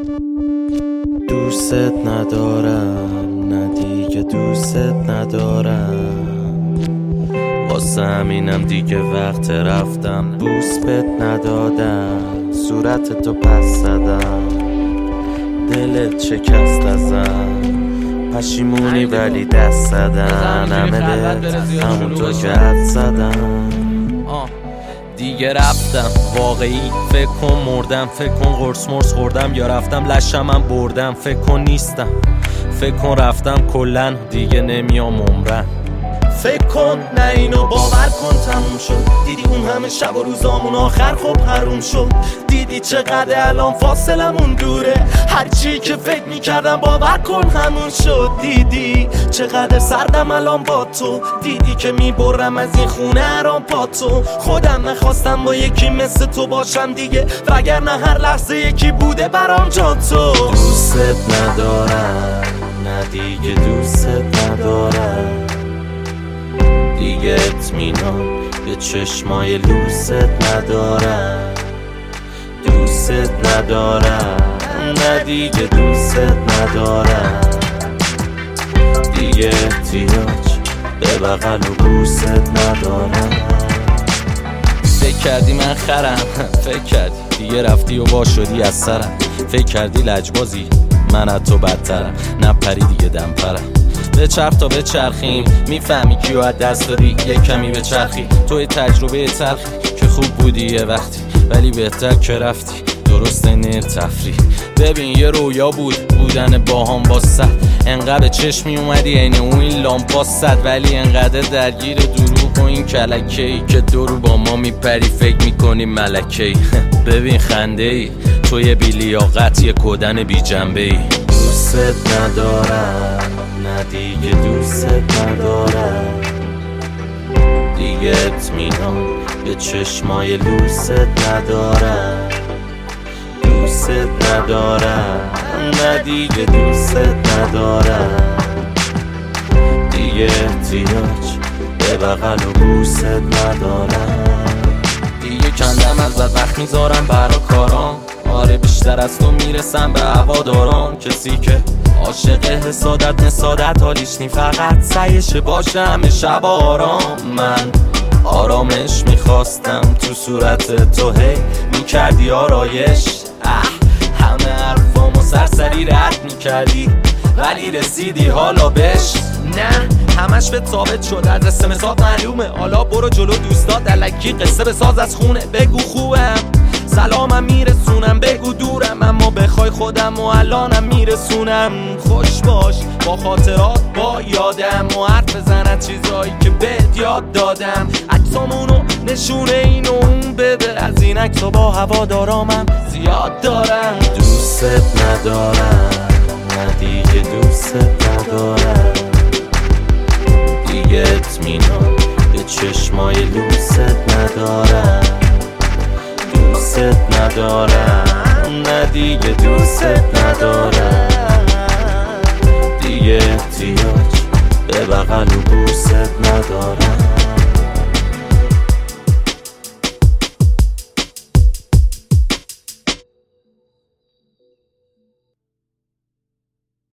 دوست ندارم، نه دیگه دوست ندارم، واسه همینم دیگه وقت رفتم. بوس بهت ندادم، صورت تو پس زدم، دلت شکست ازم، پشیمونی ولی دست زدن، همه بهت همونطور که حد زدم. دیگه رفتم واقعی، فکر کن مردم، فکر کن قرص مرس خوردم یا رفتم لشمم بردم، فکر کن نیستم، فکر کن رفتم کلن دیگه نمیام عمرن. فکر کن نه اینو باور کن تموم شد، دیدی اون همه شب و روزامون آخر خب حروم شد، دیدی چقدر الان فاصلمون دوره، هرچی که فکر میکردم باور کن همون شد، دیدی چقدر سردم الان با تو، دیدی که میبرم از این خونه هرام پا تو، خودم نخواستم با یکی مثل تو باشم دیگه، وگرنه هر لحظه یکی بوده برام جا تو. دوست ندارم، نه دیگه دوست ندارم، دیگه اطمینان به چشمای لوست ندارم. دوست ندارم، نه دیگه دوست ندارم، دیگه احتیاج به بغل و بوست ندارم. فکر کردی من خرم، فکر کردی دیگه رفتی و با شدی از سرم، فکر کردی لجبازی من از تو بدترم، نپری دیگه دم پرم. به چرخ تا به چرخیم، میفهمی کیو از دست دادی، یه کمی به چرخی، توی تجربه تلخی که خوب بودی یه وقتی، ولی بهتر که رفتی، درست نه تفریح. ببین یه رویا بودن باهام با صد، انقدر به چشمی اومدی عین اون این لامپا صد، ولی انقدر درگیر دروغ و این کلکه‌ای که دورو با ما میپری فکر میکنی ملکه‌ای. ببین خنده ای تو یه بیلیاقت، یه کدن بی جنبه ای. دوست ندارم، نه دیگه دوست ندارم، دیگه اطمینان به چشمای لوست ندارم. دوست ندارم، نه دیگه دوست ندارم، دیگه احتیاج به بغل و بوست ندارم. دیگه کندم از وقت میذارم برا کارام، آره بیشتر از تو میرسم به هواداران، کسی که عاشق حسادت حالیش نی، فقط سعیش باشه همه شب آرام. من آرامش میخواستم تو صورت تو، هی میکردی آرایش، همه حرفامو سرسری رد میکردی ولی رسیدی حالا بش. نه همش به ثابت شد، از اسمسات معلومه، حالا برو جلو دوستات الکی قصه بساز از خونه، بگو خوبم سلامم میرسونم، بگو دورم اما بخوای خودم و الانم میرسونم. خوش باش با خاطرات با یادم و حرف بزن از چیزایی که بهت یاد دادم، عکسامونو نشونه این و اون بده، از این عکسا با هوادارامم زیاد دارم. دوست ندارم، نه دیگه دوست ندارم، دیگه اطمینان به چشمای لوست ندارم. دوست ندارم، نه دیگه دوست ندارم، دیگه احتیاج به بغل و بوست ندارم.